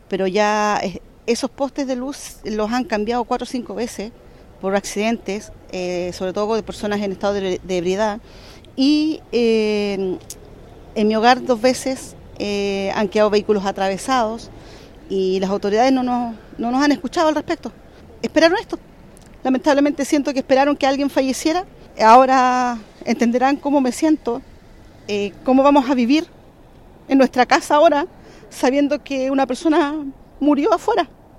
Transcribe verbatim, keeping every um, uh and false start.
pero ya eh, esos postes de luz los han cambiado cuatro o cinco veces por accidentes, eh, sobre todo de personas en estado de, de ebriedad, y eh, en mi hogar dos veces eh, han quedado vehículos atravesados y las autoridades no nos, no nos han escuchado al respecto. Esperaron esto. Lamentablemente siento que esperaron que alguien falleciera. Ahora entenderán cómo me siento, eh, cómo vamos a vivir en nuestra casa ahora, sabiendo que una persona murió afuera.